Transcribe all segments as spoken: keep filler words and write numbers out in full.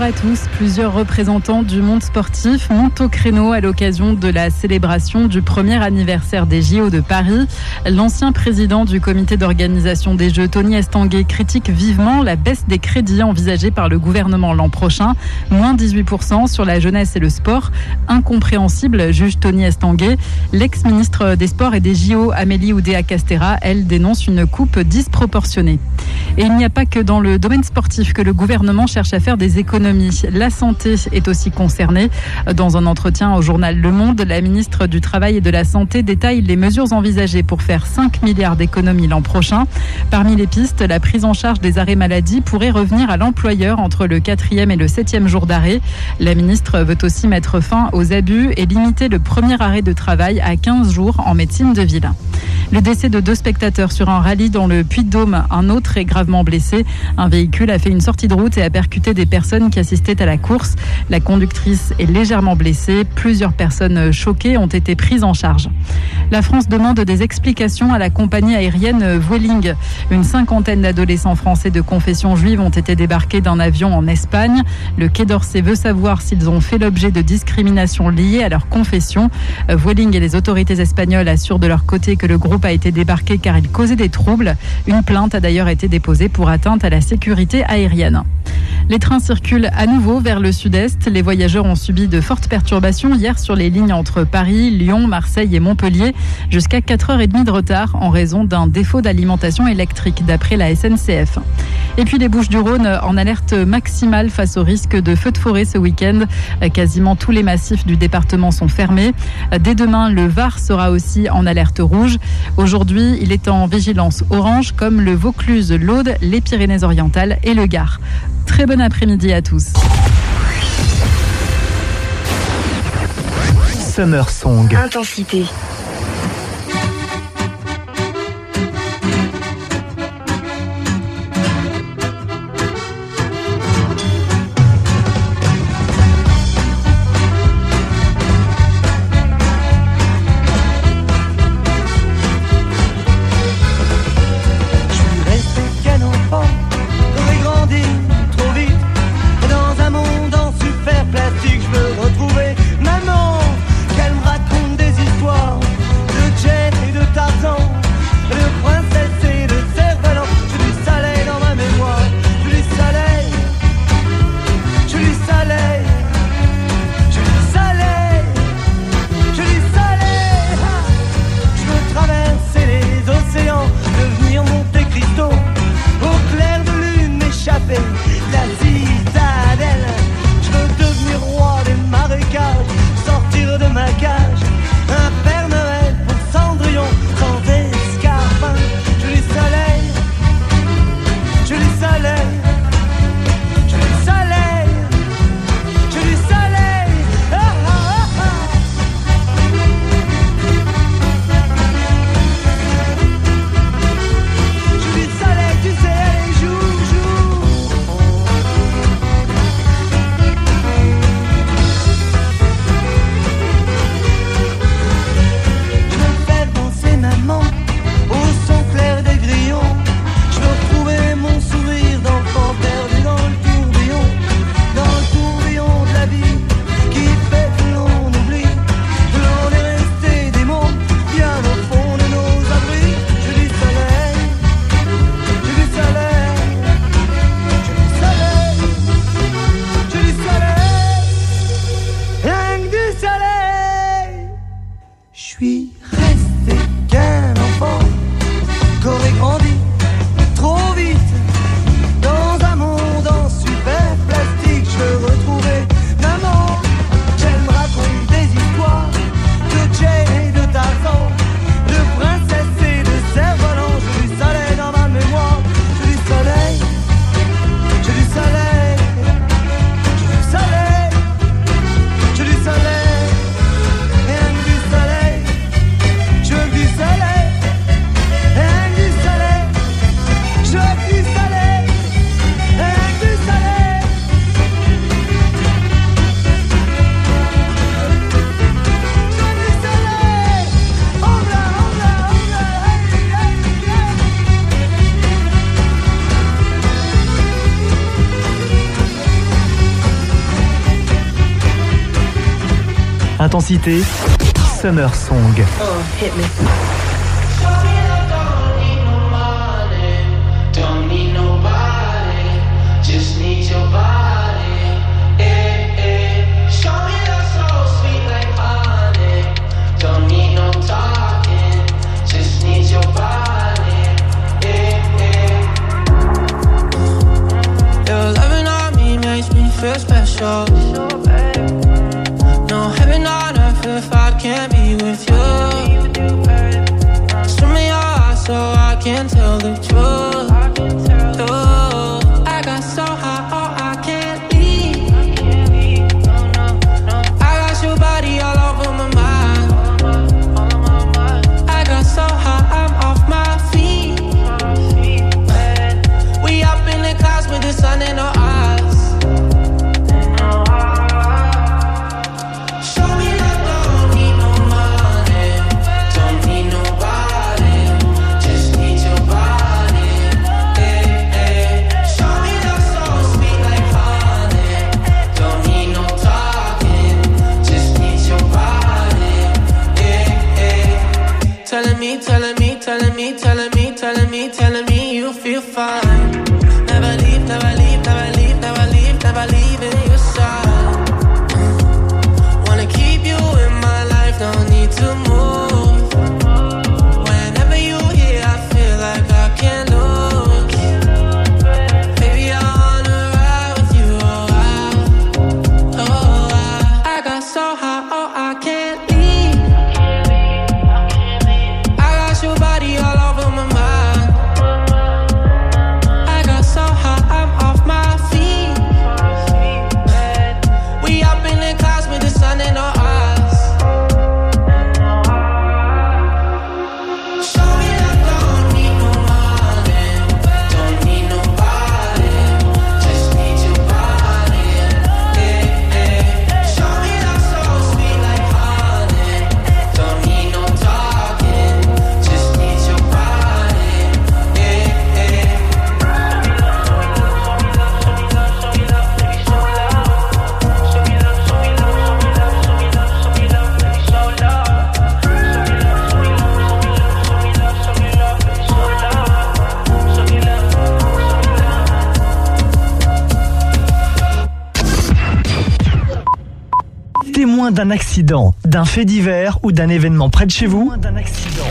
à tous. Plusieurs représentants du monde sportif montent au créneau à l'occasion de la célébration du premier anniversaire des J O de Paris. L'ancien président du comité d'organisation des Jeux, Tony Estanguet, critique vivement la baisse des crédits envisagés par le gouvernement l'an prochain. moins dix-huit pour cent sur la jeunesse et le sport. Incompréhensible, juge Tony Estanguet. L'ex-ministre des Sports et des J O, Amélie Oudéa-Castéra, elle dénonce une coupe disproportionnée. Et il n'y a pas que dans le domaine sportif que le gouvernement cherche à faire des économies. La santé est aussi concernée. Dans un entretien au journal Le Monde, la ministre du Travail et de la Santé détaille les mesures envisagées pour faire cinq milliards d'économies l'an prochain. Parmi les pistes, la prise en charge des arrêts maladie pourrait revenir à l'employeur entre le quatrième et le septième jour d'arrêt. La ministre veut aussi mettre fin aux abus et limiter le premier arrêt de travail à quinze jours en médecine de ville. Le décès de deux spectateurs sur un rallye dans le Puy-de-Dôme. Un autre est gravement blessé. Un véhicule a fait une sortie de route et a percuté des personnes qui assistaient à la course. La conductrice est légèrement blessée. Plusieurs personnes choquées ont été prises en charge. La France demande des explications à la compagnie aérienne Vueling. Une cinquantaine d'adolescents français de confession juive ont été débarqués d'un avion en Espagne. Le Quai d'Orsay veut savoir s'ils ont fait l'objet de discriminations liées à leur confession. Vueling et les autorités espagnoles assurent de leur côté que le groupe a été débarqué car il causait des troubles. Une plainte a d'ailleurs été déposée pour atteinte à la sécurité aérienne. Les trains circulent à nouveau vers le sud-est. Les voyageurs ont subi de fortes perturbations hier sur les lignes entre Paris, Lyon, Marseille et Montpellier. Jusqu'à quatre heures trente de retard en raison d'un défaut d'alimentation électrique, d'après la S N C F. Et puis les Bouches-du-Rhône en alerte maximale face au risque de feux de forêt ce week-end. Quasiment tous les massifs du département sont fermés. Dès demain, le Var sera aussi en alerte rouge. Aujourd'hui, il est en vigilance orange comme le Vaucluse, l'Aude, les Pyrénées-Orientales et le Gard. Très bon après-midi à tous. Summer Song. Intensité. Maman, qu'elle me raconte des histoires Intensité, Summer Song. Oh, hit me. Feel special. No heaven on earth if I can't be with you. Swim me your eyes so I can tell the truth. Oh, I got so high, oh I can't leave. I got your body all over my mind. I got so high, I'm off my feet. We up in the clouds with the sun in our eyes. Telling me, telling me, telling me, telling me, telling me, telling me you feel fine. Never leave, never leave, never leave, never leave, never leave in your side. Wanna keep you in my life, don't need to move. Whenever you here, I feel like I can't lose. Baby, I wanna ride with you, oh I, oh I. I got so high, oh I can't leave. Your body all over my mind. I got so high, I'm off my feet. We up in the clouds with the sun in our eyes. Show me that don't need no money, don't need nobody, just need your body. Yeah, yeah. Show me that so sweet like honey, don't need no talking. Témoin d'un accident, d'un fait divers ou d'un événement près de chez vous, d'un accident,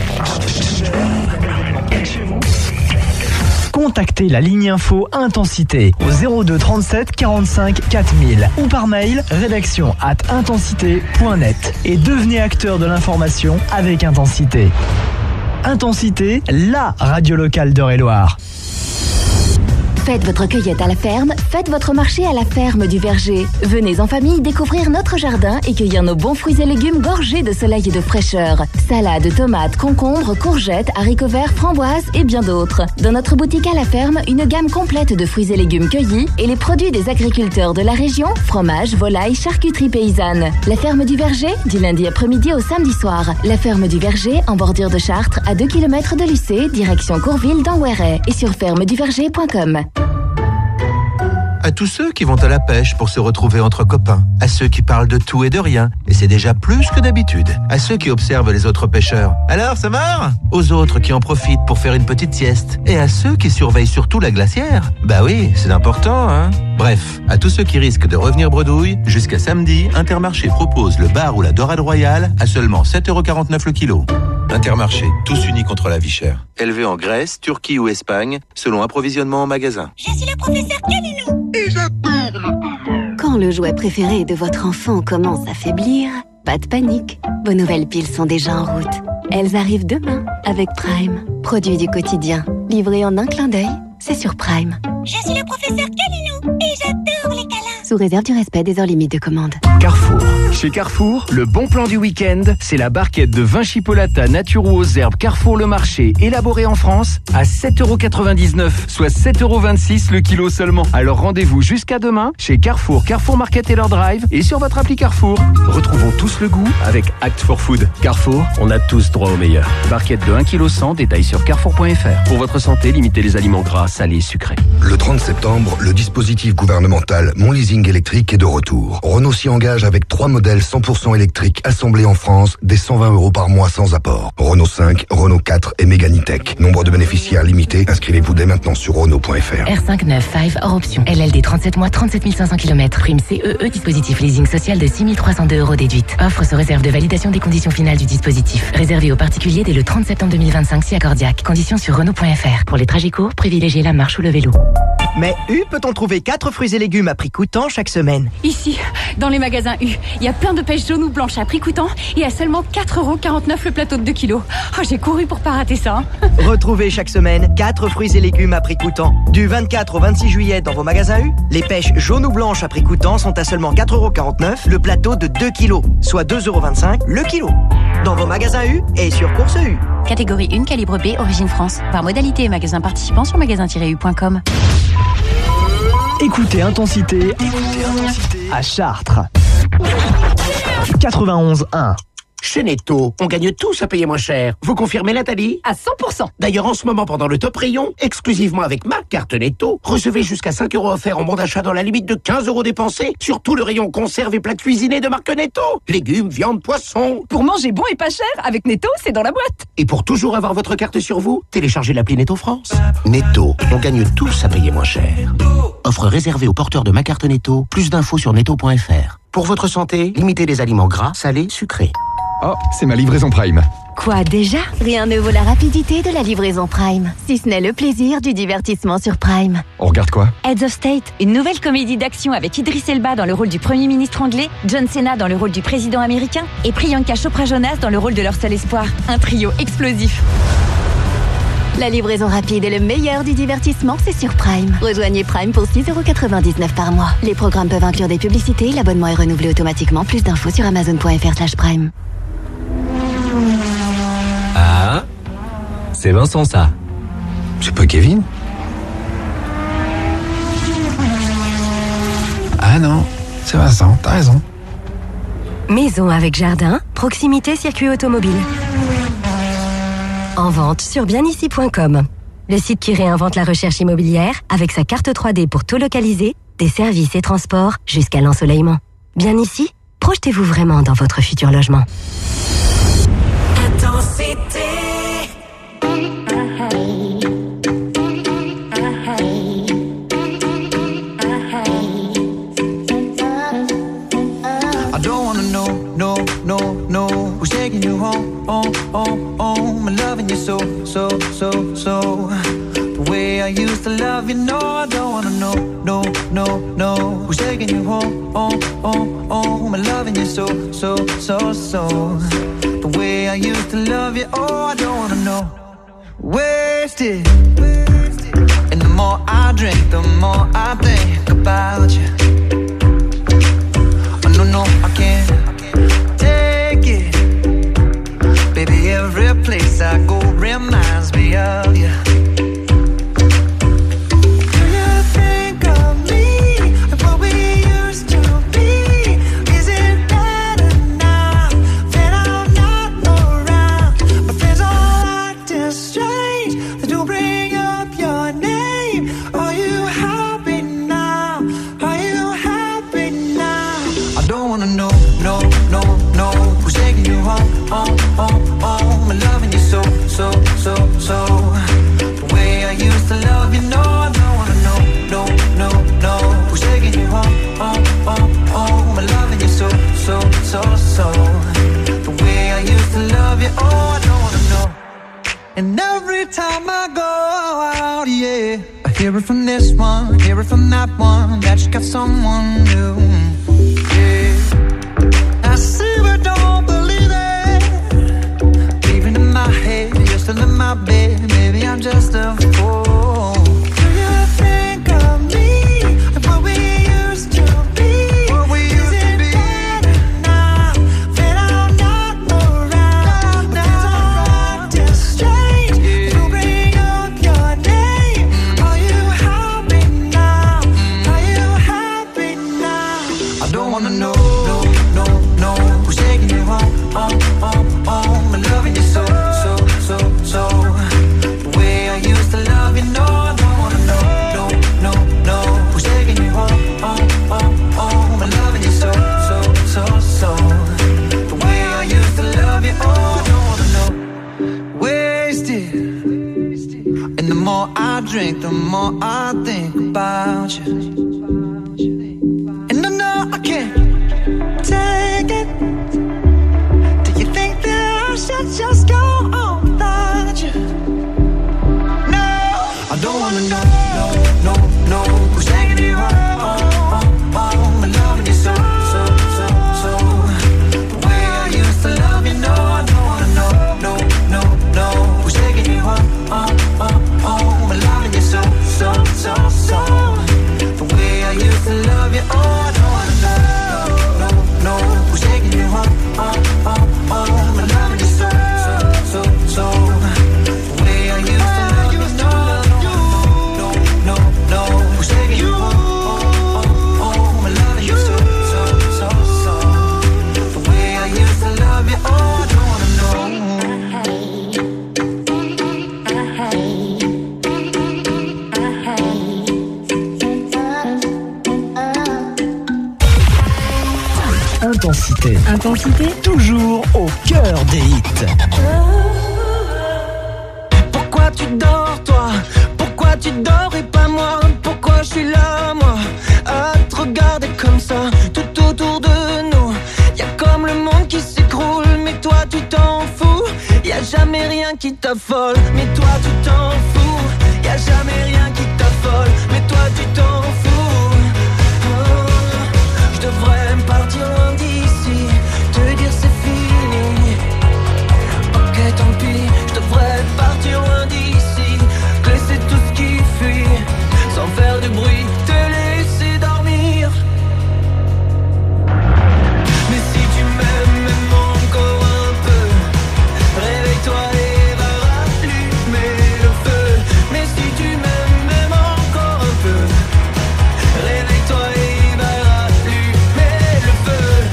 contactez la ligne info Intensité au zéro deux trente-sept quarante-cinq quatre mille ou par mail rédaction arobase intensité point net et devenez acteur de l'information avec Intensité. Intensité, la radio locale d'Eure-et-Loir. Faites votre cueillette à la ferme, faites votre marché à la ferme du Verger. Venez en famille découvrir notre jardin et cueillir nos bons fruits et légumes gorgés de soleil et de fraîcheur. Salades, tomates, concombres, courgettes, haricots verts, framboises et bien d'autres. Dans notre boutique à la ferme, une gamme complète de fruits et légumes cueillis et les produits des agriculteurs de la région, fromage, volaille, charcuterie paysanne. La ferme du Verger, du lundi après-midi au samedi soir. La ferme du Verger, en bordure de Chartres, à deux kilomètres de Lucé, direction Courville dans Ouéret et sur ferme du verger point com. À tous ceux qui vont à la pêche pour se retrouver entre copains, à ceux qui parlent de tout et de rien, et c'est déjà plus que d'habitude, à ceux qui observent les autres pêcheurs. Alors, ça marre ? Aux autres qui en profitent pour faire une petite sieste, et à ceux qui surveillent surtout la glacière. Bah oui, c'est important, hein ? Bref, à tous ceux qui risquent de revenir bredouille, jusqu'à samedi, Intermarché propose le bar ou la dorade royale à seulement sept euros quarante-neuf le kilo. Intermarché, tous unis contre la vie chère. Élevé en Grèce, Turquie ou Espagne, selon approvisionnement en magasin. Je suis le professeur Calino. Et j'adore. Quand le jouet préféré de votre enfant commence à faiblir, pas de panique. Vos nouvelles piles sont déjà en route. Elles arrivent demain avec Prime. Produit du quotidien. Livré en un clin d'œil, c'est sur Prime. Je suis le professeur Calino. Et j'adore les câlins. Sous réserve du respect des heures limites de commande. Carrefour. Chez Carrefour, le bon plan du week-end, c'est la barquette de vin chipolata nature ou aux herbes Carrefour Le Marché, élaborée en France, à sept euros quatre-vingt-dix-neuf, soit sept euros vingt-six le kilo seulement. Alors rendez-vous jusqu'à demain chez Carrefour, Carrefour Market et leur drive et sur votre appli Carrefour. Retrouvons tous le goût avec Act for Food. Carrefour, on a tous droit au meilleur. Barquette de un virgule cent kilos, détail sur carrefour point f r. Pour votre santé, limitez les aliments gras, salés et sucrés. Le trente septembre, le dispositif gouvernemental Mon Leasing leasing électrique est de retour. Renault s'y engage avec trois modèles cent pour cent électriques assemblés en France dès cent vingt euros par mois sans apport. Renault cinq, Renault quatre et Mégane E-Tech. Nombre de bénéficiaires limité. Inscrivez-vous dès maintenant sur Renault point F R. R cinq neuf cinq hors option. L L D trente-sept mois, trente-sept mille cinq cents kilomètres. Prime C E E, dispositif leasing social de six mille trois cent deux euros déduite. Offre sous réserve de validation des conditions finales du dispositif. Réservé aux particuliers dès le trente septembre deux mille vingt-cinq si accordiaque. Conditions sur Renault point F R. Pour les trajets courts, privilégiez la marche ou le vélo. Mais U peut-on trouver quatre fruits et légumes à prix coûtant chaque semaine? Ici, dans les magasins U, il y a plein de pêches jaunes ou blanches à prix coûtant et à seulement quatre euros quarante-neuf le plateau de deux kilos. Oh, j'ai couru pour pas rater ça. Hein. Retrouvez chaque semaine quatre fruits et légumes à prix coûtant. Du vingt-quatre au vingt-six juillet dans vos magasins U, les pêches jaunes ou blanches à prix coûtant sont à seulement quatre euros quarante-neuf le plateau de deux kilos, soit deux euros vingt-cinq le kilo. Dans vos magasins U et sur Course U. Catégorie un, calibre B, origine France. Par modalité et magasin participant sur magasin tiret u point com. Écoutez Intensité, écoutez Intensité à Chartres. quatre-vingt-onze un. Chez Netto, on gagne tous à payer moins cher. Vous confirmez, Nathalie? À cent pour cent. D'ailleurs, en ce moment, pendant le top rayon, exclusivement avec ma carte Netto, recevez jusqu'à cinq euros offerts en bon d'achat dans la limite de quinze euros dépensés sur tout le rayon conserve et plats cuisinés de marque Netto. Légumes, viande, poissons. Pour manger bon et pas cher, avec Netto, c'est dans la boîte. Et pour toujours avoir votre carte sur vous, téléchargez l'appli Netto France. Netto, on gagne tous à payer moins cher. Offre réservée aux porteurs de ma carte Netto. Plus d'infos sur netto point F R. Pour votre santé, limitez les aliments gras, salés, sucrés. Oh, c'est ma livraison Prime. Quoi déjà? Rien ne vaut la rapidité de la livraison Prime, si ce n'est le plaisir du divertissement sur Prime. On regarde quoi? Heads of State, une nouvelle comédie d'action avec Idris Elba dans le rôle du Premier ministre anglais, John Cena dans le rôle du président américain et Priyanka Chopra Jonas dans le rôle de leur seul espoir. Un trio explosif. La livraison rapide et le meilleur du divertissement, c'est sur Prime. Rejoignez Prime pour six euros quatre-vingt-dix-neuf par mois. Les programmes peuvent inclure des publicités, l'abonnement est renouvelé automatiquement. Plus d'infos sur amazon point F R slash prime. Ah, c'est Vincent ça. C'est pas Kevin? Ah non, c'est Vincent, t'as raison. Maison avec jardin, proximité circuit automobile. En vente sur bien ici point com. Le site qui réinvente la recherche immobilière avec sa carte trois D pour tout localiser, des services et transports jusqu'à l'ensoleillement. Bien ici, projetez-vous vraiment dans votre futur logement. Intensité. I don't wanna know, no, no, no, who's taking you home, home, home, home, and loving you so, so, so, so. The way I used to love you, no, I don't wanna know, no, no, no, who's taking you home, home, home, home, and loving you so, so, so, so. The way I used to love you, oh, I don't wanna know. Wasted, and the more I drink, the more I think about you. Oh, no, no, I can't take it. Baby, every place I go reminds me of you. So, so, so, the way I used to love you, no, I don't wanna know, no, no, no, who's taking you home, home, home, home, I'm loving you so, so, so, so, the way I used to love you, oh, I don't wanna know. And every time I go out, yeah, I hear it from this one, hear it from that one, that you got someone new, yeah, I see but don't believe it, even in my head. Still in my bed, maybe I'm just a fool. Do you think of me and what we used to be? What we used Is it to be better now that I'm not around? Now I'm acting strange. Yeah. To bring up your name. Mm. Are you happy now? Mm. Are you happy now? I don't wanna know, no, no, no, who's taking you home, home, home, home, and loving you so. So, the way I used to love And the more I drink, the more I think about you. And I know I can't take it. Do you think that I should just go on without you? No, I don't wanna know, no, no, no, who's taking you home, oh, oh, oh, my loving you so, so, so, so. The way I used to love you, no, I don't wanna know, no, no, no, who's taking you home, oh, oh, oh, my loving you so, so, so, so. The way I used to love you, oh, I don't wanna know, no, no, who's taking you home, oh, oh, oh, my loving you so, so, so, so. The way I used to love you, no, no, no, no, who's taking you home, oh, oh, oh, my loving you so, so, so, so. The way I used to love you, oh, I don't wanna know. Intensité. Intensité. Toujours au cœur des hits. Pourquoi tu dors toi? Pourquoi tu dors et pas moi? Pourquoi je suis là moi à te regarder comme ça tout autour de nous? Y'a comme le monde qui s'écroule, mais toi tu t'en fous. Y'a jamais rien qui t'affole, mais toi tu t'en fous. Y'a jamais rien qui t'affole, mais toi tu t'en fous. Oh, je devrais partir loin d'ici, te dire c'est fini. Ok tant pis, je devrais partir loin d'ici, te laisser tout ce qui fuit, sans faire de bruit, te laisser dormir. Mais si tu m'aimes, même encore un peu, réveille-toi et va rallumer le feu. Mais si tu m'aimes, même encore un peu, réveille-toi et va rallumer le feu.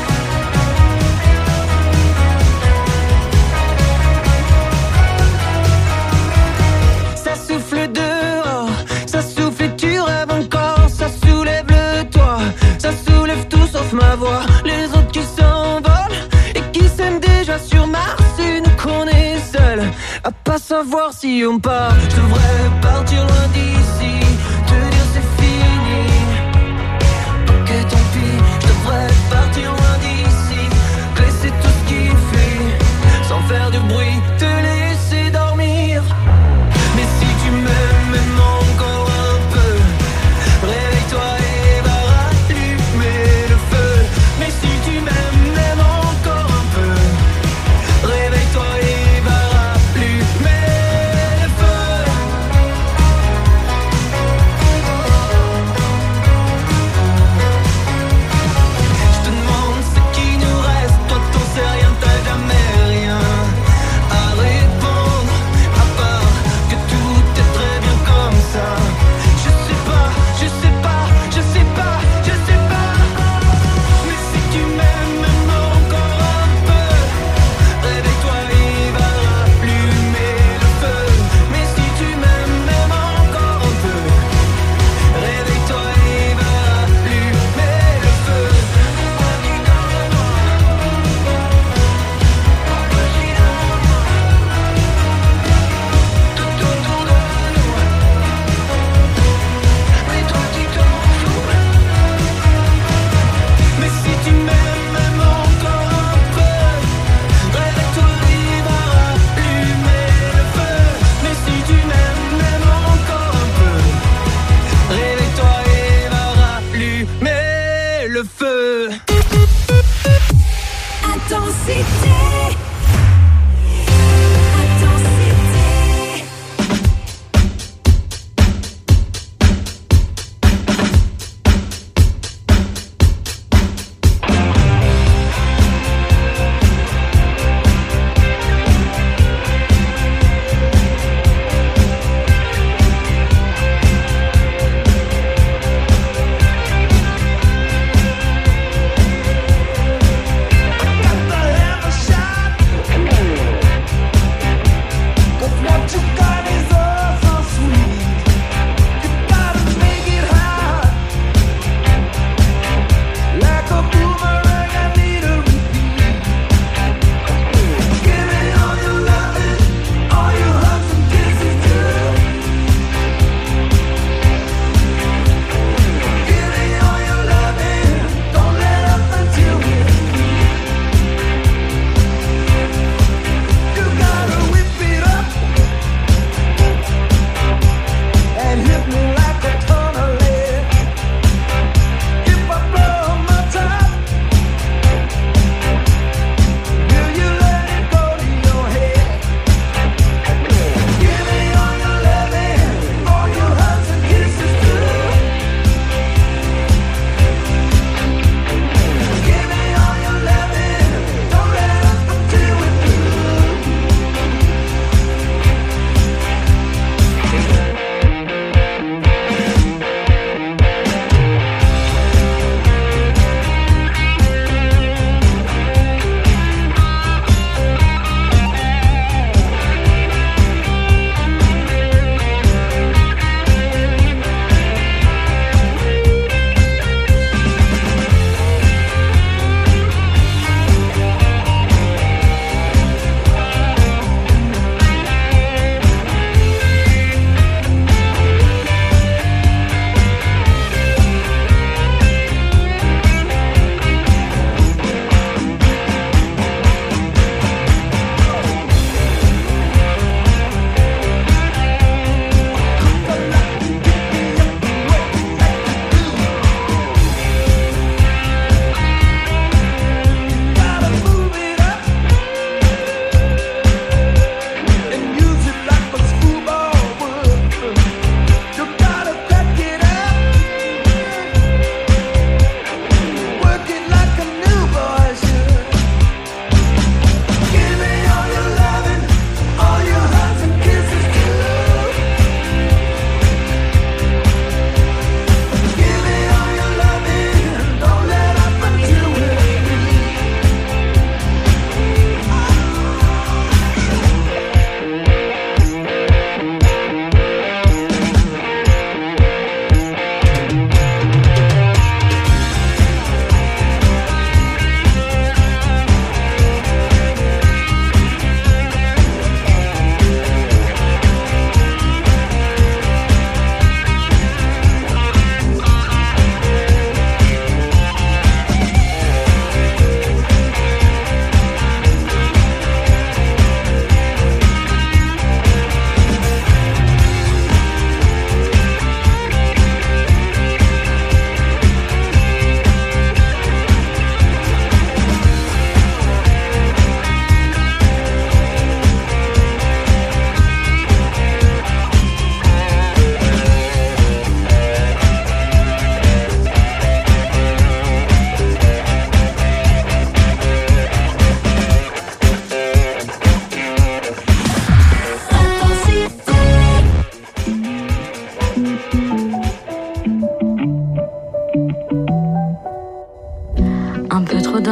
Ça souffle dehors, ça souffle et tu rêves encore. Ça soulève le toit, ça soulève tout sauf ma voix. Les autres qui s'envolent et qui s'aiment déjà sur Mars. Une qu'on est seul à pas savoir si on part. Je devrais partir loin d'ici, te dire c'est fini. Ok tant pis, je devrais partir loin d'ici, te laisser tout ce qui fuit, sans faire de bruit, te laisser dormir. Mais si tu m'aimes, même encore un peu, réveille-toi et va rallumer le feu. Mais si tu m'aimes, même encore un peu, réveille-toi et va rallumer le feu. Je te demande ce qui nous reste, toi t'en sais rien, t'as jamais rien à répondre, à part que tout est très bien comme ça. Je sais pas, je sais pas, je sais pas, je sais pas. Mais si tu m'aimes même encore un peu, réveille-toi et va rallumer le feu. Mais si tu m'aimes même encore un peu, réveille-toi et va rallumer le feu. Tout autour de nous, mais toi tu t'en fous. Mais si tu m'aimes même encore un peu, réveille-toi et va rallumer le feu. Mais si tu m'aimes même encore un peu, réveille-toi et va rallumer le feu. Intensité. Got the hammer shot.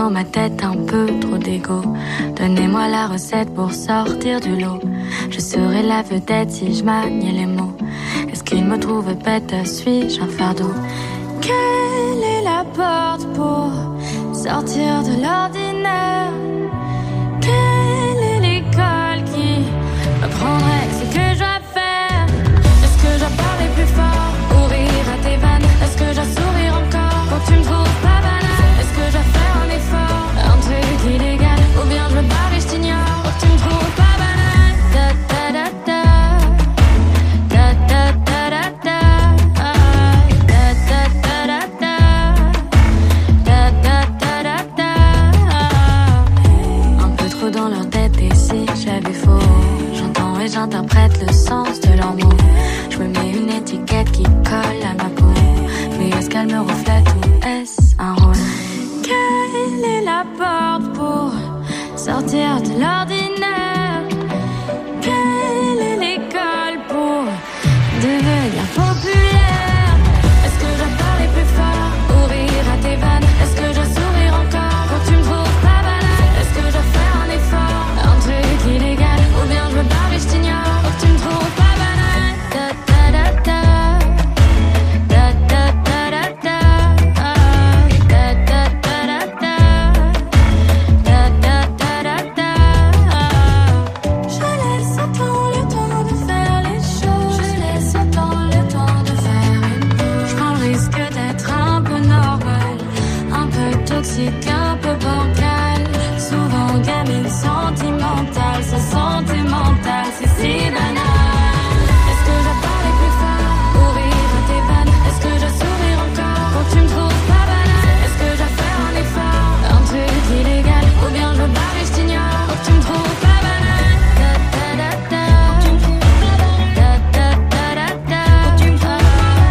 dans ma tête un peu trop d'égo. Donnez-moi la recette pour sortir du lot. Je serai la vedette si je maniais les mots. Est-ce qu'il me trouve bête, suis-je un fardeau? Quelle est la porte pour sortir de l'ordinaire? Quelle est l'école qui m'apprendrait ce que je dois faire? Est-ce que je dois parler plus fort ou rire à tes vannes? Est-ce que je dois sourire encore quand tu me trouves pas banale? Est-ce que je dois faire un effort, un truc illégal? Ou bien je me barre et je t'ignore quand tu me trouves pas banale? Da da da da da da da da da da da da da da da. Un peu trop dans leur tête et si j'avais faux, j'entends et j'interprète le sens de leurs mots. Je me mets une étiquette qui colle à ma peau. Mais est-ce qu'elle me reflète ou est-ce un rôle? Quelle est la porte pour sortir de l'ordinaire? Quelle est l'école pour devenir populaire? Est-ce que je dois parler plus fort ou rire à tes vannes? Est-ce que je dois sourire encore quand tu me trouves pas banale? Est-ce que je dois faire un effort, un truc illégal? Ou bien je me barre et je t'ignore quand tu me trouves pas banale? Da da da da da da da da da da da da da da da. Je laisse au temps le temps de faire les choses. Je laisse au temps le temps de faire une pause. Je prends le risque d'être un peu normal, un peu toxique, un peu bancal. Souvent gamine sentimentale, sa santé mentale, c'est si banal. Est-ce que je dois parler plus fort ou rire à tes vannes? Est-ce que je dois sourire encore quand tu me trouves pas banale? Est-ce que je dois faire un effort, un truc illégal? Ou bien je me barre et je t'ignore quand tu me trouves pas banale? Da da da da da da da da da da da da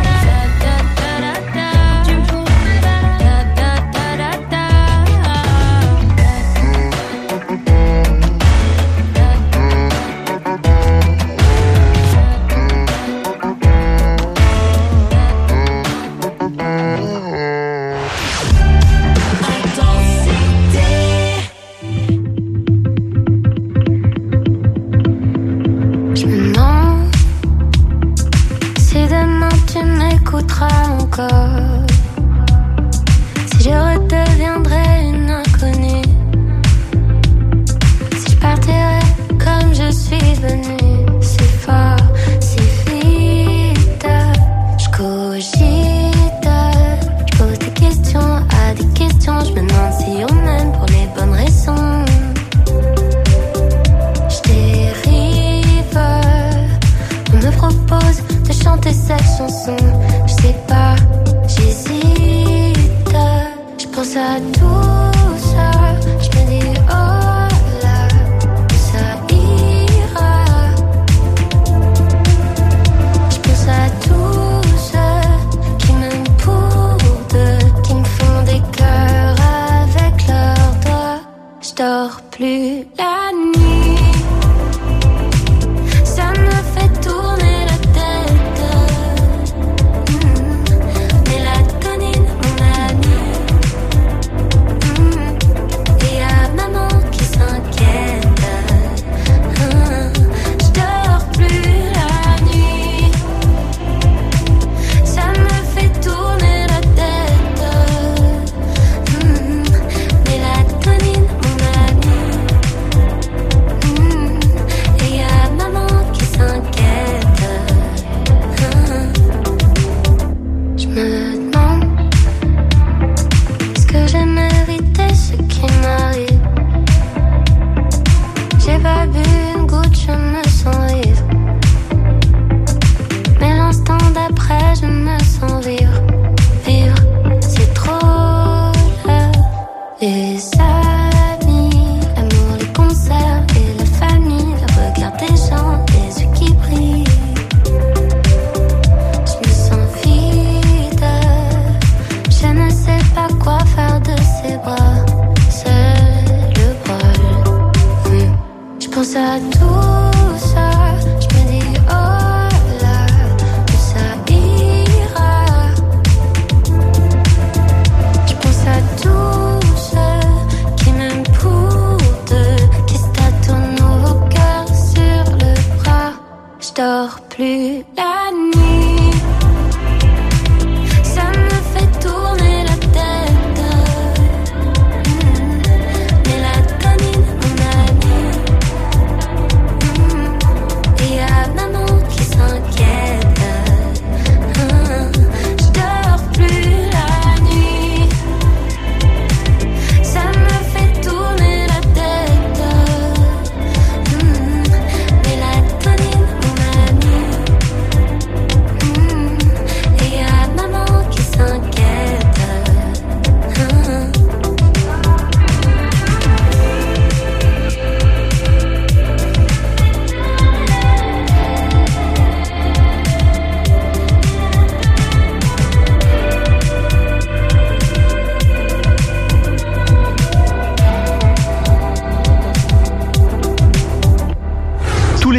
Je me demande si demain tu m'écouteras encore, si je redeviendrai une inconnue, si je partirai comme je suis venue, si fort, si vite. Je cogite, je pose des questions à des questions. Je me demande si on m'aime pour les bonnes raisons. Je dérive, on me propose de chanter cette chanson. Je sais pas, j'hésite. Je pense à tout ça, je me dis oh là, ça ira. Je pense à tous ceux qui m'aiment pour deux, qui me font des cœurs avec leurs doigts. Je dors plus la nuit, ça me fait tourner la tête. Mmh. Mélatonine, mon ami. Mmh. Et y'a maman qui s'inquiète. Mmh. Je dors plus la nuit, ça me fait tourner la tête. Mmh. Mélatonine, mon ami.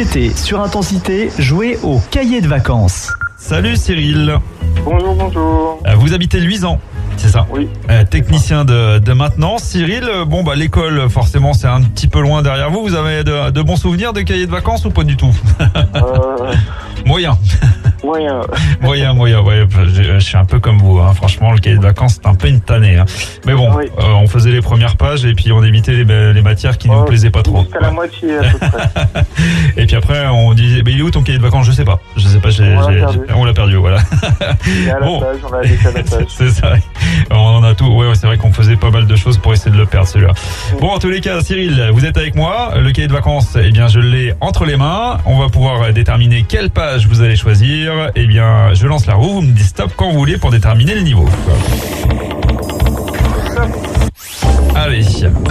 Cet été, sur Intensité, jouez au cahier de vacances. Salut Cyril. Bonjour, bonjour. Vous habitez Luisan, c'est ça? Oui. Euh, technicien de, de maintenance. Cyril, bon bah l'école, forcément, c'est un petit peu loin derrière vous. Vous avez de, de bons souvenirs de cahier de vacances ou pas du tout? euh... Moyen. Moyen. moyen, moyen, ouais. Je, je suis un peu comme vous, hein. Franchement, le cahier de vacances, c'est un peu une tannée. Hein. Mais bon, oui. euh, on faisait les premières pages et puis on évitait les, les matières qui ne oh, nous plaisaient pas trop. Jusqu'à la moitié, à peu près. Et puis après, on disait, mais il est où ton cahier de vacances? Je sais pas. Je sais pas, j'ai, on, l'a j'ai, perdu. J'ai, on l'a perdu, voilà. Il est à la bon. Page, on l'a laissé à la page. C'est ça. On en a tout. Ouais, ouais, c'est vrai qu'on faisait pas mal de choses pour essayer de le perdre, celui-là. Oui. Bon, en tous les cas, Cyril, vous êtes avec moi. Le cahier de vacances, eh bien, je l'ai entre les mains. On va pouvoir déterminer quelle page vous allez choisir. Eh bien, je lance la roue. Vous me dites stop quand vous voulez pour déterminer le niveau. Allez.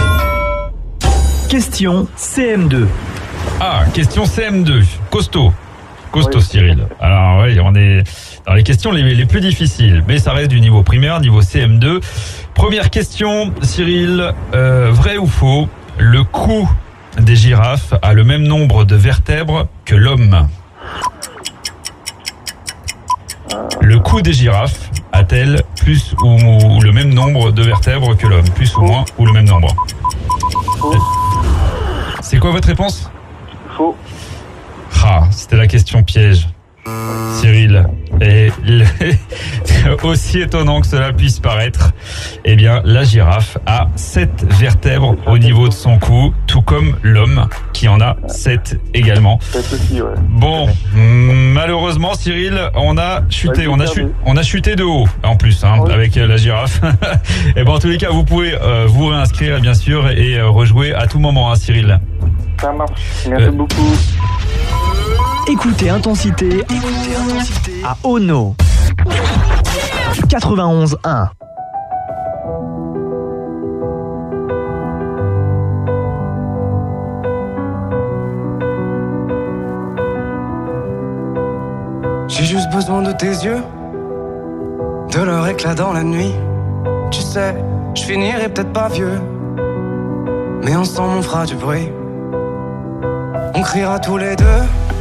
Question C M deux. Ah, question C M deux. Costaud. Costaud, oui. Cyril. Alors, oui, on est dans les questions les, les plus difficiles, mais ça reste du niveau primaire, niveau C M deux. Première question, Cyril. Euh, vrai ou faux, le cou des girafes a le même nombre de vertèbres que l'homme? Le cou des girafes a-t-elle plus ou, ou le même nombre de vertèbres que l'homme? Plus ou moins ou le même nombre? Faux. C'est quoi votre réponse? Faux. Ah, c'était la question piège. Cyril, et le... aussi étonnant que cela puisse paraître, eh bien, la girafe a sept vertèbres au niveau de son cou, tout comme l'homme qui en a sept également. Aussi, ouais. Bon, malheureusement, Cyril, on a chuté, on a, chu... on a chuté de haut en plus, hein, oui. avec la girafe. Et ben, en tous les cas, vous pouvez euh, vous réinscrire, bien sûr, et euh, rejouer à tout moment, hein, Cyril. Ça marche. Merci euh... beaucoup. Écoutez Intensité, écoutez Intensité à Ono quatre-vingt-onze un. J'ai juste besoin de tes yeux, de leur éclat dans la nuit. Tu sais, je finirai peut-être pas vieux, mais ensemble on fera du bruit. On criera tous les deux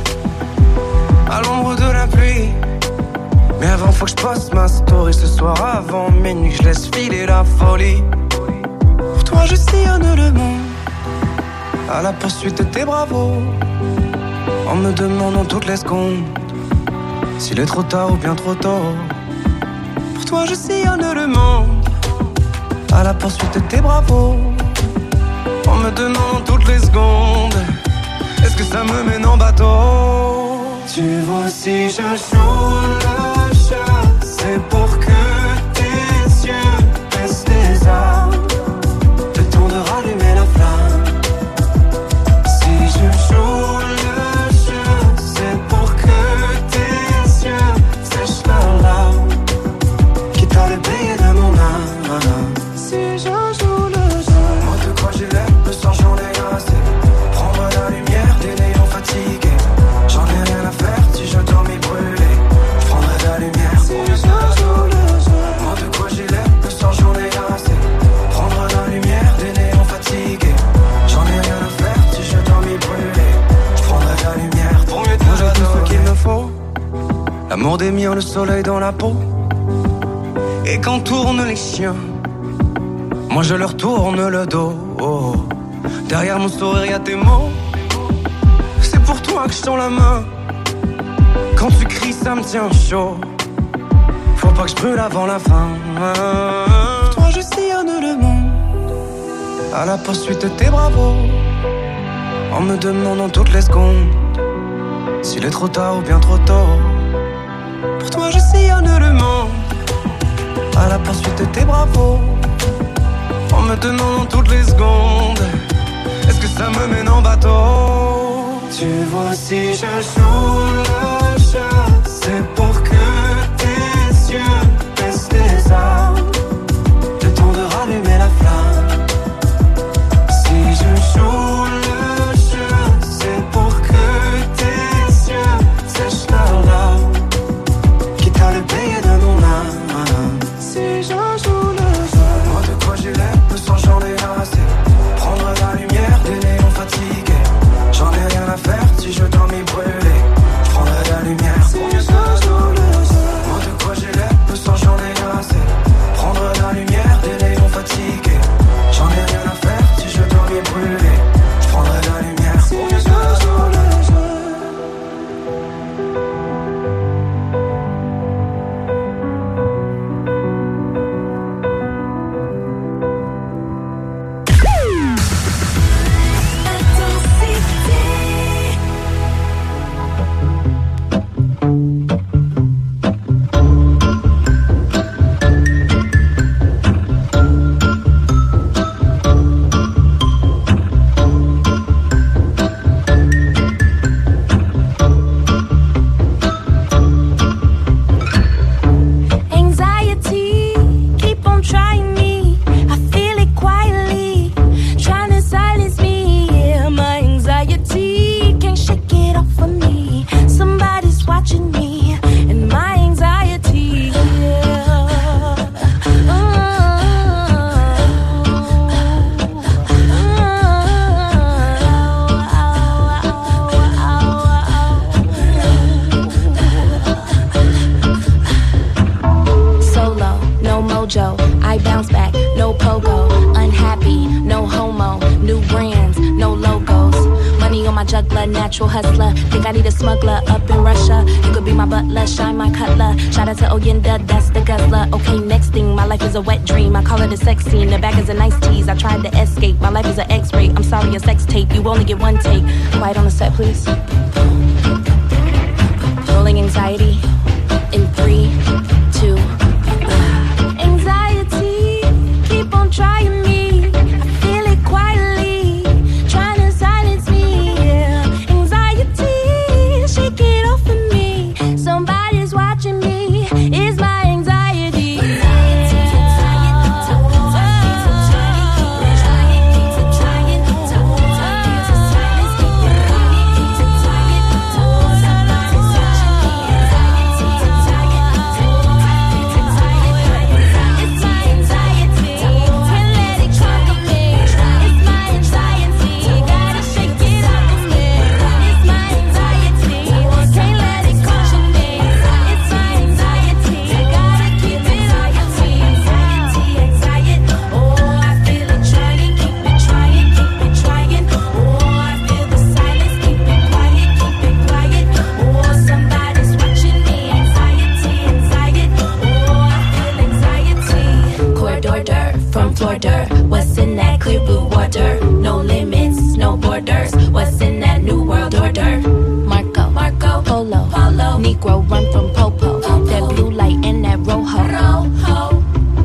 à l'ombre de la pluie. Mais avant faut que je poste ma story ce soir avant minuit, que je laisse filer la folie. Pour toi je sillonne le monde à la poursuite de tes bravos, en me demandant toutes les secondes s'il est trop tard ou bien trop tôt. Pour toi je sillonne le monde à la poursuite de tes bravos, en me demandant toutes les secondes est-ce que ça me mène en bateau. Tu vois si je joue le jeu, c'est pour que tes yeux baissent les armes, le temps de rallumer la flamme. Si je joue le jeu, c'est pour que tes yeux sèchent leurs larmes, quitte à le payer de mon âme. Si je joue le jeu, moi de quoi j'ai l'air, le soir j'en ai assez. Prends-moi la lumière des néons fatigués. J'en ai rien à faire si je dois m'y brûler. Je prendrai de la lumière si je joue le jeu. Moi de quoi j'ai l'air, le soir j'en ai assez. Prendre la lumière des néons fatigués. J'en ai rien à faire si je dois m'y brûler. Je prendrai de la lumière pour mieux te moi j'ai tout ce qu'il me faut. L'amour des miens, le soleil dans la peau. Et quand tournent les chiens, moi je leur tourne le dos. Oh. Derrière mon sourire y'a tes mots. C'est pour toi que je tends la main. Quand tu cries ça me tient chaud. Faut pas que je brûle avant la fin. Pour toi je sillonne le monde à la poursuite de tes bravos, en me demandant toutes les secondes s'il est trop tard ou bien trop tôt. Pour toi je sillonne le monde à la poursuite de tes bravos, en me demandant toutes les secondes est-ce que ça me mène en bateau. Tu vois si je joue le jeu, c'est pour que tes yeux baissent les armes, le temps de rallumer la flamme. Si je joue le jeu, c'est pour que tes yeux sèchent leurs larmes, quitte à le payer de mon âme. Si je joue le jeu, moi de quoi j'ai l'air, le sang j'en ai assez. Prendre la lumière des néons fatigués. J'en ai rien à faire si je dormais butler, natural hustler. Think I need a smuggler up in Russia. You could be my butler, shine my cutler. Shout out to Oyenda, that's the guzzler. Okay, next thing, my life is a wet dream. I call it a sex scene. The back is a nice tease. I tried to escape. My life is an X-ray. I'm sorry, a sex tape. You only get one take. Quiet on the set, please. Rolling anxiety in three, two. Anxiety, keep on trying me. I feel it quietly, trying to silence me. Yeah. Anxiety, shake it off of me. Somebody's watching me. It's my anxiety. What's in that clear blue water? No limits, no borders. What's in that new world order? Marco, Marco, Polo, Polo, Negro run from Popo. Popo. That blue light and that rojo. Rojo.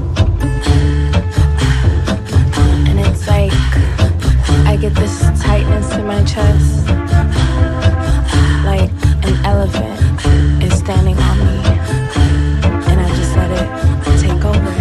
And it's like I get this tightness in my chest, like an elephant is standing on me, and I just let it take over.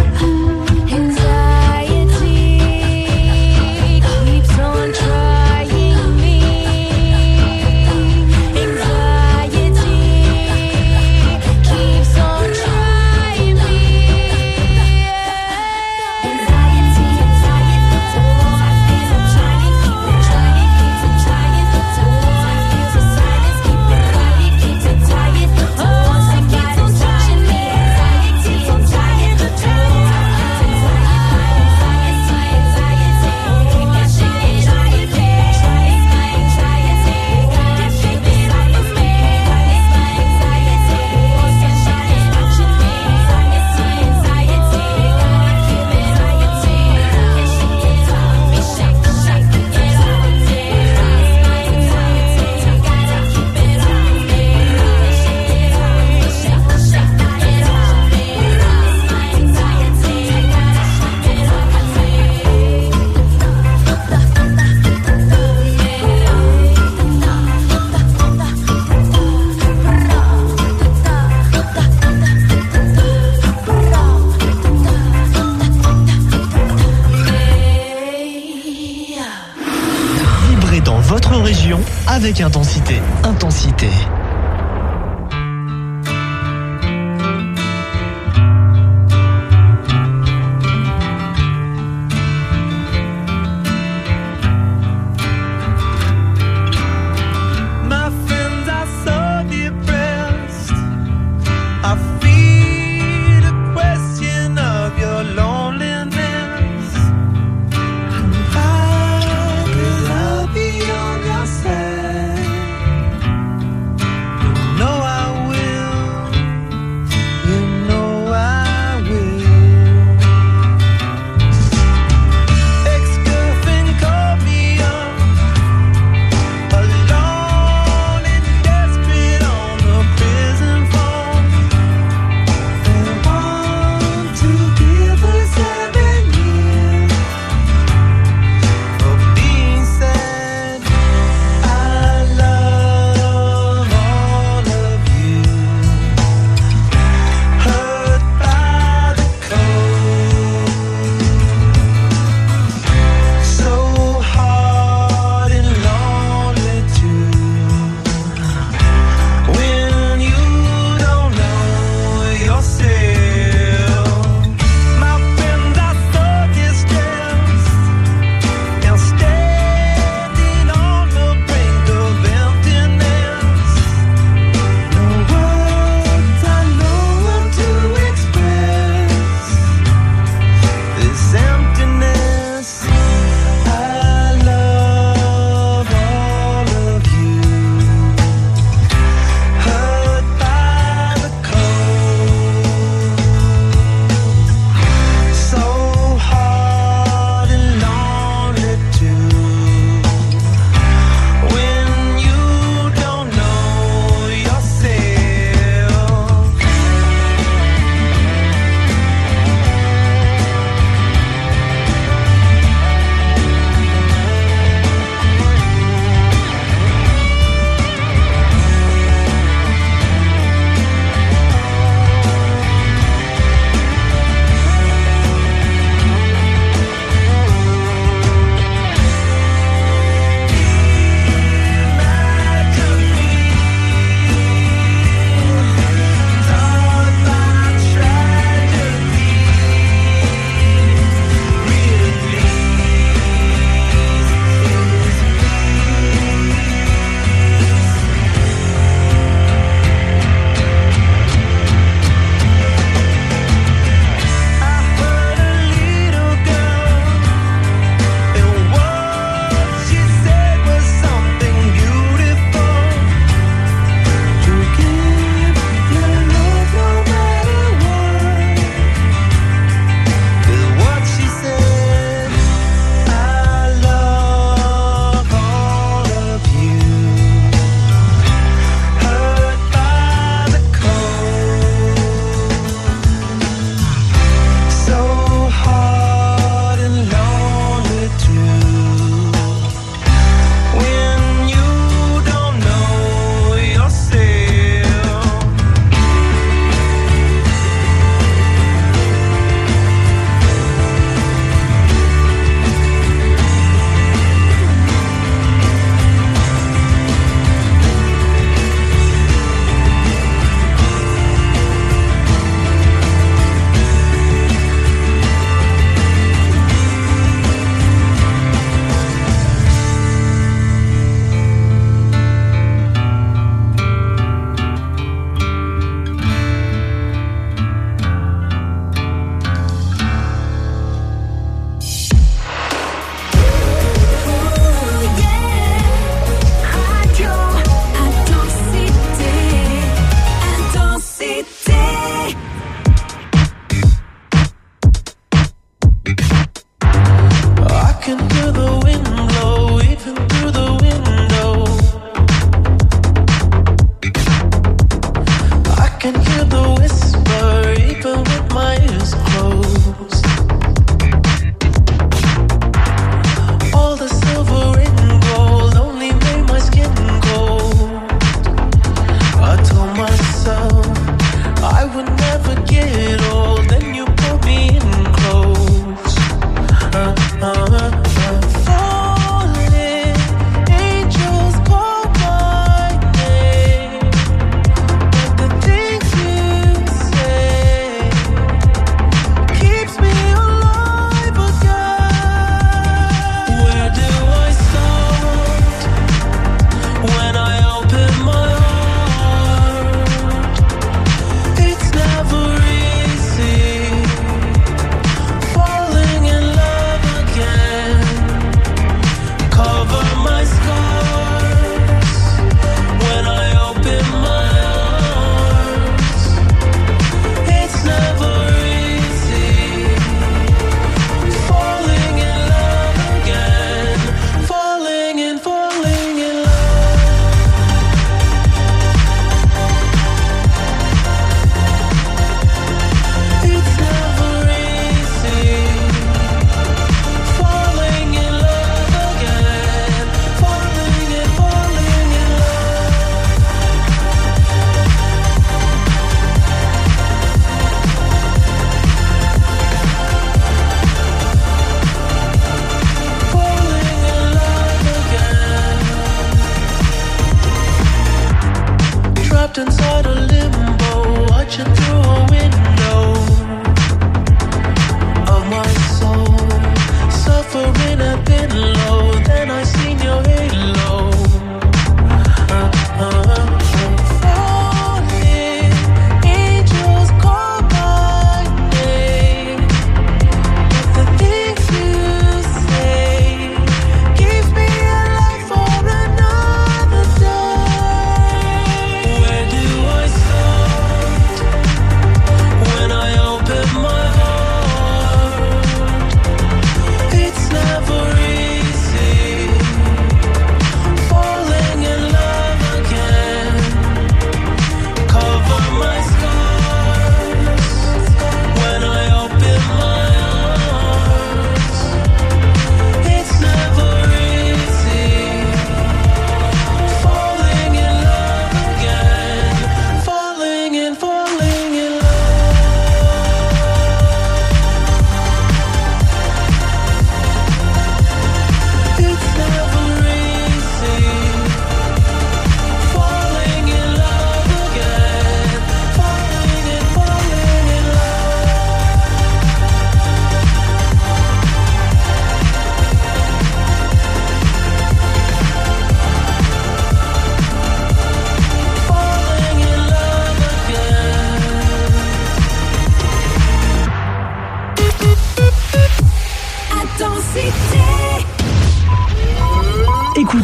Avec intensité. Intensité.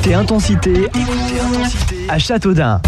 Écoutez Intensité, écoutez Intensité à Châteaudun.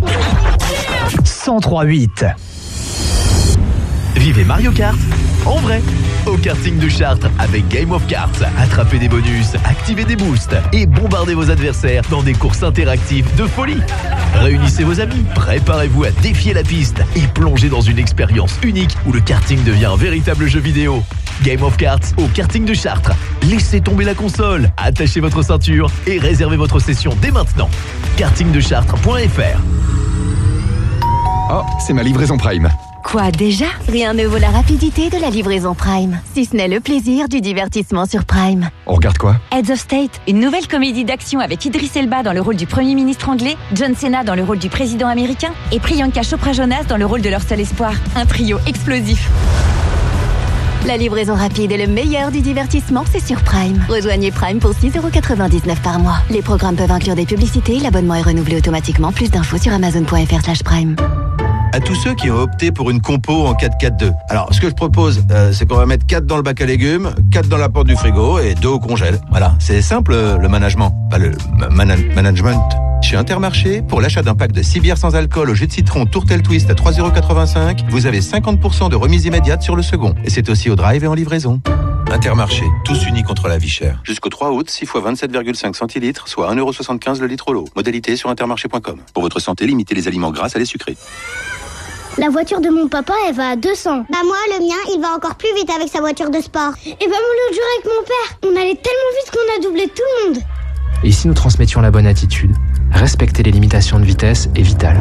cent trois huit. Vivez Mario Kart en vrai au karting de Chartres avec Game of Carts. Attrapez des bonus, activez des boosts et bombardez vos adversaires dans des courses interactives de folie. Réunissez vos amis, préparez-vous à défier la piste et plongez dans une expérience unique où le karting devient un véritable jeu vidéo. Game of Carts au karting de Chartres. Laissez tomber la console, attachez votre ceinture et réservez votre session dès maintenant. karting de chartres point f r. Oh, c'est ma livraison Prime. Quoi déjà? Rien ne vaut la rapidité de la livraison Prime, si ce n'est le plaisir du divertissement sur Prime. On regarde quoi? Heads of State, une nouvelle comédie d'action avec Idris Elba dans le rôle du Premier ministre anglais, John Cena dans le rôle du président américain et Priyanka Chopra Jonas dans le rôle de leur seul espoir. Un trio explosif. La livraison rapide et le meilleur du divertissement, c'est sur Prime. Rejoignez Prime pour six euros quatre-vingt-dix-neuf par mois. Les programmes peuvent inclure des publicités, l'abonnement est renouvelé automatiquement. Plus d'infos sur amazon point f r slash prime. À tous ceux qui ont opté pour une compo en quatre quatre deux. Alors, ce que je propose, euh, c'est qu'on va mettre quatre dans le bac à légumes, quatre dans la porte du frigo et deux au congèle. Voilà, c'est simple le management, pas le man- management. Chez Intermarché, pour l'achat d'un pack de six bières sans alcool au jus de citron Tourtel Twist à trois euros quatre-vingt-cinq, vous avez cinquante pour cent de remise immédiate sur le second. Et c'est aussi au drive et en livraison. Intermarché, tous unis contre la vie chère. Jusqu'au trois août, six fois vingt-sept virgule cinq centilitres, soit un euro soixante-quinze le litre au lot. Modalité sur intermarché point com. Pour votre santé, limitez les aliments gras à les sucrés. La voiture de mon papa, elle va à deux cents. Bah moi, le mien, il va encore plus vite avec sa voiture de sport. Et bah moi, l'autre jour avec mon père, on allait tellement vite qu'on a doublé tout le monde. Et si nous transmettions la bonne attitude? Respecter les limitations de vitesse est vital.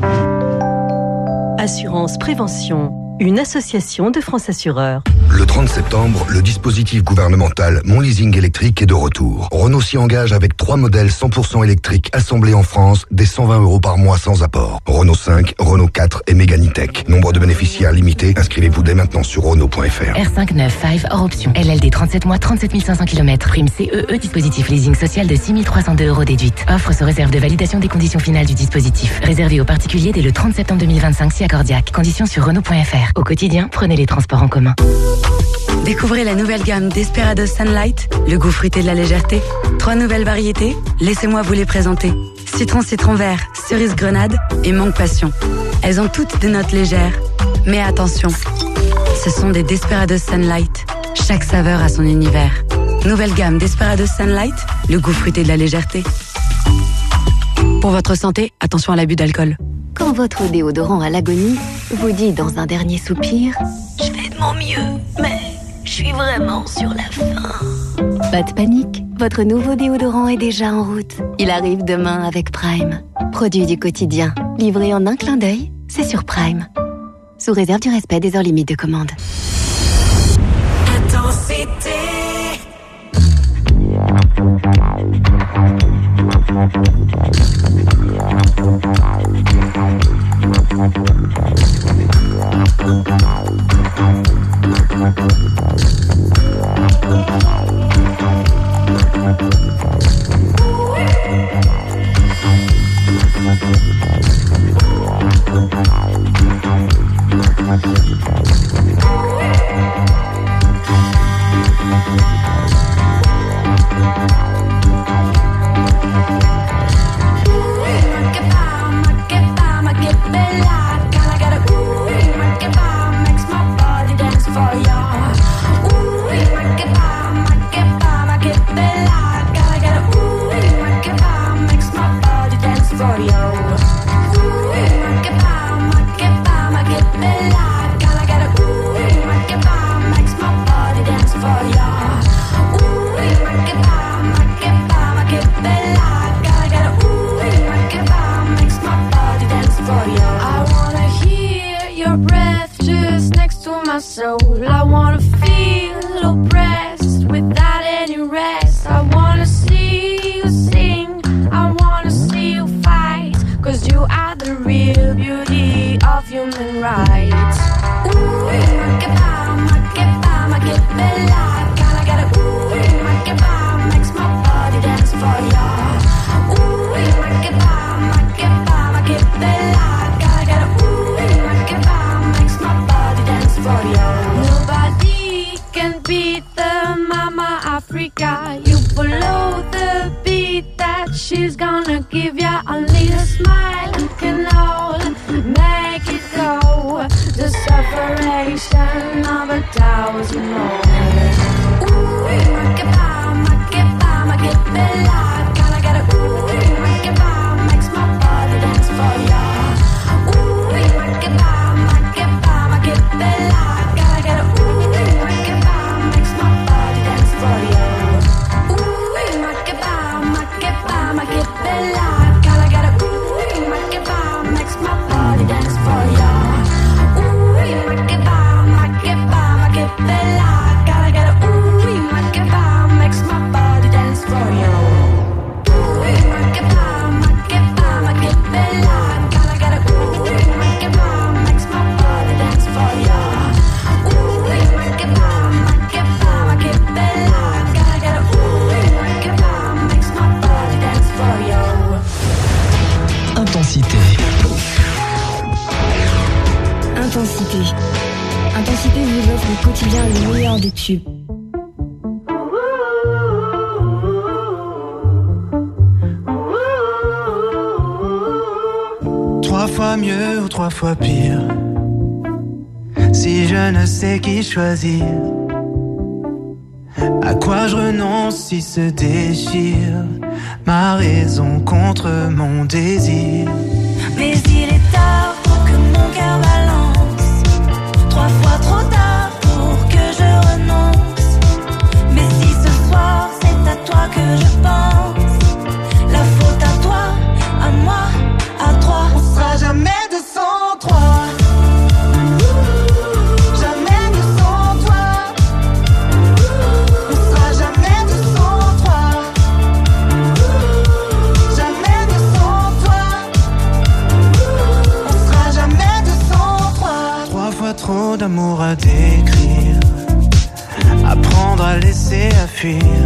Assurance Prévention, une association de France Assureurs. Le trente septembre, le dispositif gouvernemental Mon Leasing électrique est de retour. Renault s'y engage avec trois modèles cent pour cent électriques assemblés en France dès cent vingt euros par mois sans apport. Renault cinq, Renault quatre et Mégane E-Tech. Nombre de bénéficiaires limité. Inscrivez-vous dès maintenant sur Renault point f r. R cinq neuf cinq hors option. L L D trente-sept mois, trente-sept mille cinq cents kilomètres. Prime C E E, dispositif leasing social de six mille trois cent deux euros déduite. Offre sous réserve de validation des conditions finales du dispositif. Réservé aux particuliers dès le trente septembre deux mille vingt-cinq si accordiaque. Conditions sur Renault point f r. Au quotidien, prenez les transports en commun. Découvrez la nouvelle gamme Desperados Sunlight, le goût fruité de la légèreté. Trois nouvelles variétés, laissez-moi vous les présenter. Citron citron vert, cerise grenade et mangue passion. Elles ont toutes des notes légères. Mais attention, ce sont des Desperados Sunlight. Chaque saveur a son univers. Nouvelle gamme Desperados Sunlight, le goût fruité de la légèreté. Pour votre santé, attention à l'abus d'alcool. Quand votre déodorant à l'agonie vous dit dans un dernier soupir « Je fais de mon mieux, mais je suis vraiment sur la fin ». Pas de panique, votre nouveau déodorant est déjà en route. Il arrive demain avec Prime. Produit du quotidien, livré en un clin d'œil, c'est sur Prime. Sous réserve du respect des heures limites de commande. Intensité. Nobody can beat the constellation of a thousand moons. Ooh, I get by, I get by, I get alive. Gotta get a ooh, I get by, makes my body dance for ya. Ooh, I get by, I get by, I get alive. Gotta get a ooh, I get by, makes my body dance for ya. Ooh, I get by, I get by, I get alive. Gotta get a ooh, I get by, makes my body dance for ya. Ooh, I get by, I get by, I get alive. Gotta get a ooh, I get by, makes my body dance for ya. Ooh, I get by, I get by, I get alive. Gotta get a ooh, I get by, makes my body dance for ya. Ooh, I get by, I get by, I get alive. Gotta get a ooh, I get by, makes my body dance for ya. Intensité. Intensité. Intensité vous offre au quotidien le meilleur des tubes. Trois fois mieux ou trois fois pire. Si je ne sais qui choisir, à quoi je renonce si se déchire ma raison contre mon désir. Mais il est tard pour que mon cœur balance. Trois fois trop tard pour que je renonce. Mais si ce soir c'est à toi que je pense, la faute à toi, à moi, à toi. On sera jamais deux sans trois. Jamais deux sans toi. On sera jamais deux sans trois. Jamais deux sans toi. On sera jamais deux sans trois. Trois fois trop d'amour à décrire. Apprendre à laisser, à fuir.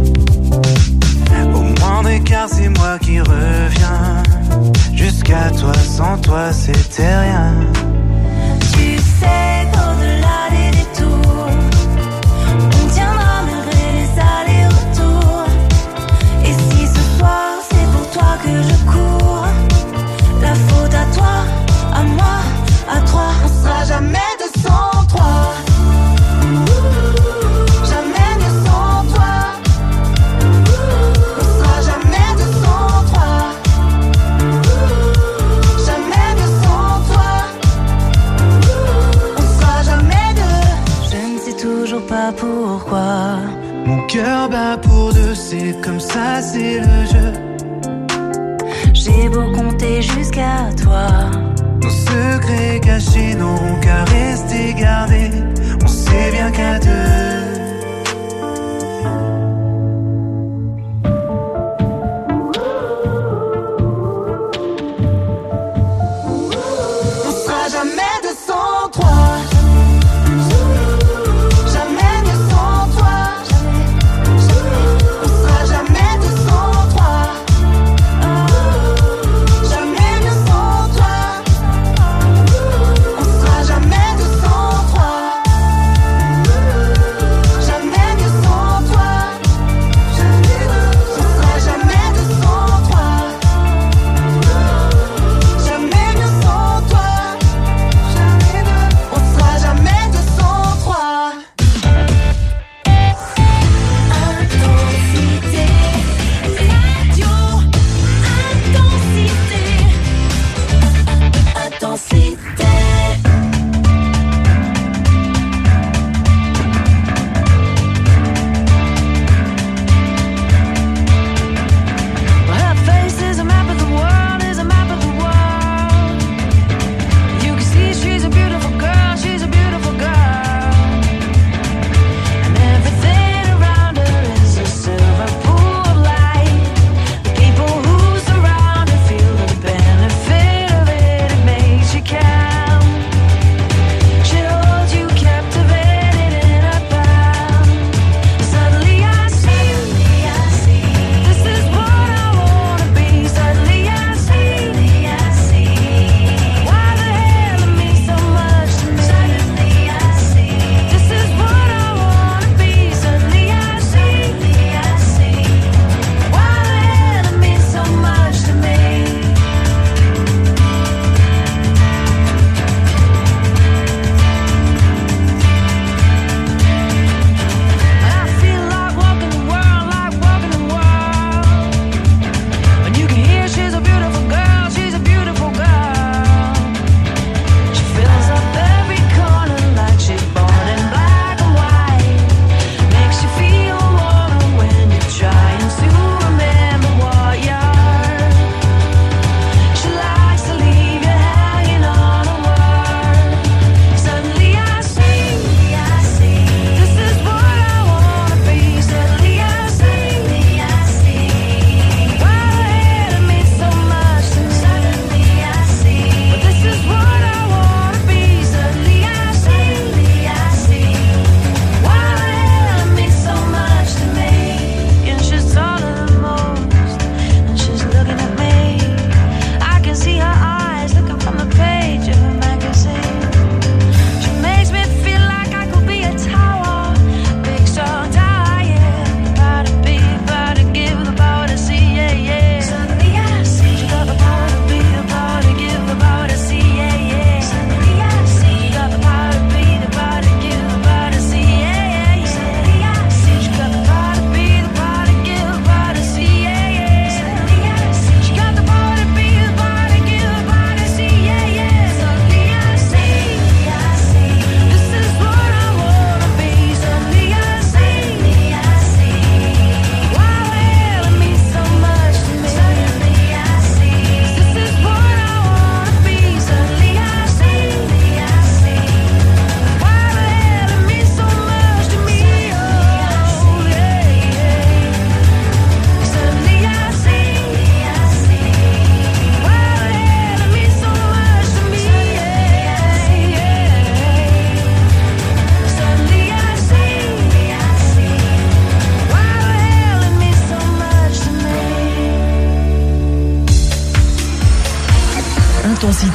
Au moindre écart, c'est moi qui reviens. Jusqu'à toi, sans toi, c'était rien. Tu sais qu'au-delà des détours, on tiendra malgré les allers-retours. Et si ce soir c'est pour toi que je cours, la faute à toi, à moi, à toi. On sera jamais deux sans trois. Jamais deux sans toi. On sera jamais deux sans trois. Jamais deux sans toi. On sera jamais deux. Je ne sais toujours pas pourquoi. Mon cœur bat pour deux, c'est comme ça, c'est le jeu. J'ai beau compter jusqu'à toi. Nos secrets cachés n'auront qu'à rester gardés. On sait bien qu'à deux. On sera jamais deux sans trois. Jamais deux sans toi. On sera jamais deux sans trois. Jamais deux sans toi. On sera jamais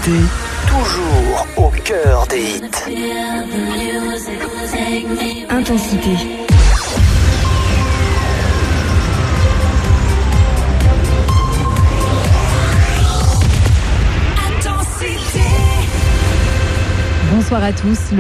Intensité, toujours au cœur des hits. Intensité. Bonsoir à tous.